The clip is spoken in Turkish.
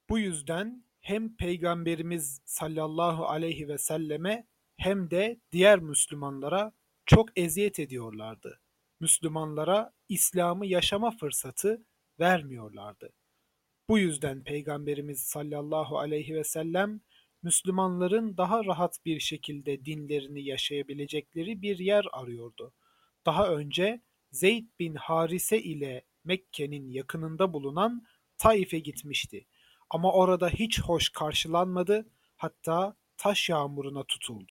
Bu yüzden hem Peygamberimiz sallallahu aleyhi ve selleme hem de diğer Müslümanlara çok eziyet ediyorlardı. Müslümanlara İslam'ı yaşama fırsatı vermiyorlardı. Bu yüzden Peygamberimiz sallallahu aleyhi ve sellem Müslümanların daha rahat bir şekilde dinlerini yaşayabilecekleri bir yer arıyordu. Daha önce Zeyd bin Harise ile Mekke'nin yakınında bulunan Taif'e gitmişti. Ama orada hiç hoş karşılanmadı, hatta taş yağmuruna tutuldu.